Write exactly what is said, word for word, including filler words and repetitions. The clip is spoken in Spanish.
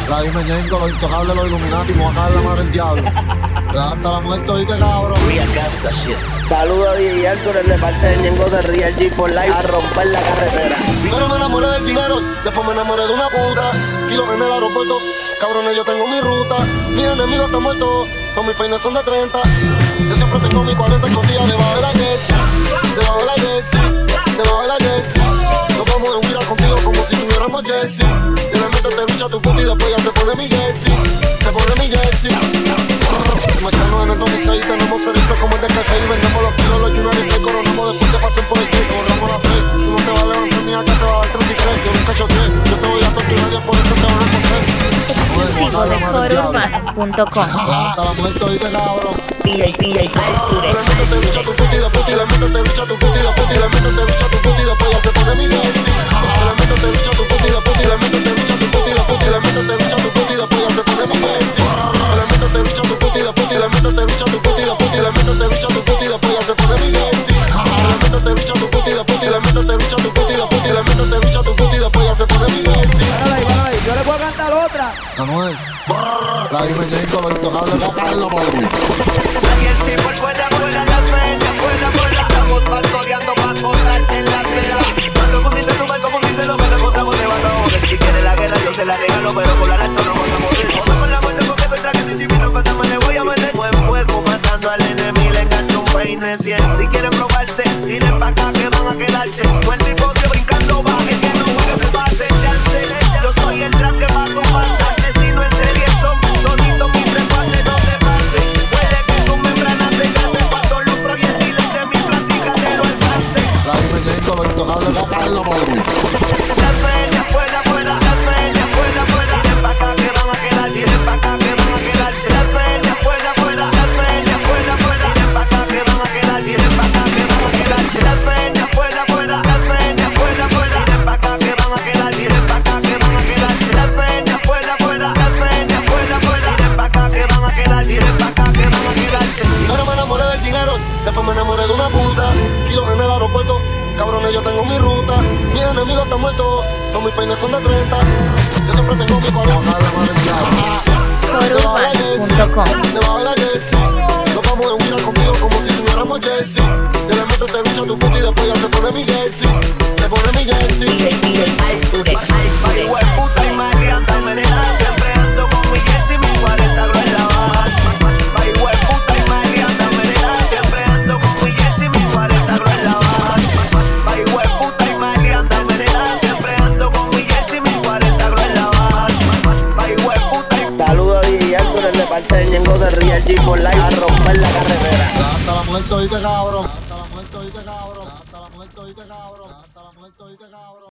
La dime Ñengo, los intocables, los Illuminati, me voy a caer la madre el diablo. Hasta la muerte, oíste, cabrón. Real Gangsta Shit. Saludos a D J Arthur, el de parte de Ñengo de Real G for Life, a romper la carretera. Primero me enamoré del dinero, después me enamoré de una puta. Kilos en el aeropuerto, cabrones, yo tengo mi ruta. Mis enemigos están muertos, con mis peines son de treinta. Yo siempre tengo mi cuarenta escondida debajo de la jersey. Debajo de la jersey, debajo de la jersey. Nos vamos a unir contigo como si tuviéramos jersey. Yo le meto este bicho a tu puta y después ya se pone mi jersey. Se pone mi jersey. Comenzando en el dos mil seis, tenemos servicios como el de café y vendemos los kilos, los United States, coronamos después que pasen por el gate, borramos la fe. Tú no te vas a levantar ni acá te vas a dar treinta y tres, yo nunca choqué, yo te voy a torturar y a por eso te van a coser. Exclusivo de core urbano punto com. Hasta la muerte, oíste, cabrón. D J D J Arthur. Le meto este bicho a tu puta y después le meto este bicho a tu puta y después le meto este bicho a tu puta y después ya se pone mi jersey. Le meto este bicho a tu puta y después le meto este bicho a tu puta y después le meto este bicho a tu puta y después ya se pone mi jersey. Le meto este bicho a tu puta y después le meto este bicho a tu puta y después le meto este bicho a tu puta y después ya se pone mi jersey. Le meto este bicho a tu puta y después le meto este bicho a tu puta y después le meto este bicho a tu puta y después ya se pone mi jersey. Párala ahí, párala ahí, yo le puedo cantar otra. Manuel, la dime Ñengo, los intocables, me voy a caer la madre. Aquí el sí por fuera, fuera la feria, fuera, fuera. Estamos pastoreando pa' cortarte en la acera. Cuando fundiste tu barco, fundiste lo que nos encontramos te vas a joder. Si quieres la guerra, yo se la regalo, pero por la alto no vas a morir. Joder con la muerte porque soy traje de divino, fantasma le voy a meter. Buen fuego, matando al enemigo, le canto un peine cien. Si quieren probarse, tiren pa' acá que van a quedarse. Buen tipo de brincando baje, que no juegue se pase. Yo soy el track que pago pasa. Asesino en serie son toditos mis secuaces, no te pases. Puede que tu membrana te case cuando los proyectiles de mi plática te lo alcance. La dime Ñengo, los intocables, me voy a caer la madre. La feria fuera, fuera, la feria fuera, fuera. Tiren pa' acá que van a quedar, tiren pa' acá que van a quedarse. La feria fuera, fuera, la feria fuera, fuera. Tiren pa' acá que van a quedar, tiren pa' acá que van a quedarse. La feria fuera, fuera, la feria fuera, fuera. Tiren pa' acá que van a quedar, tiren pa' acá que van a quedarse. La feria fuera, fuera, la feria fuera, fuera. Tiren pa' acá que van a quedar, tiren pa' acá que van a quedarse. Ahora me enamoré del dinero, después me enamoré de una puta. Kilos en el aeropuerto, cabrones, yo tengo mi ruta. Mis enemigos están muertos, con mis peines son de treinta. Yo siempre tengo mi cuadro. core urbano punto com. Debajo de la jersey, nos vamos a unir contigo como si tuviéramos jersey. Yo le meto este bicho a tu puta y después ya se pone mi jersey. Se pone mi jersey. D J D J Arthur. Ay, hueputa y maleante, me da. Siempre ando con mi jersey, mi cuarenta gros en la baja. Ay, hueputa y maleante, me da. Siempre ando con mi jersey, mi cuarenta gros en la baja. Ay, hueputa y maleante, me da. Siempre ando con mi jersey, mi cuarenta gros en la baja. Ay, hueputa y... Saludos a D J Arthur, el de parte de Ñengo de Real G for Life, a romper la carretera. Hasta la muerte, oíste, cabrón. Hasta la muerte, oíste, cabrón. Hasta la muerte, oíste, cabrón. Hasta la muerte, oíste, cabrón.